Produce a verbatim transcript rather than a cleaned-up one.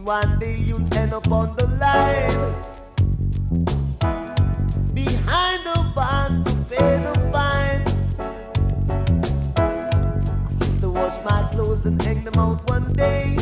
One day you'll end up on the line, behind the bars to pay the fine. My sister washed my clothes and hang them out one day.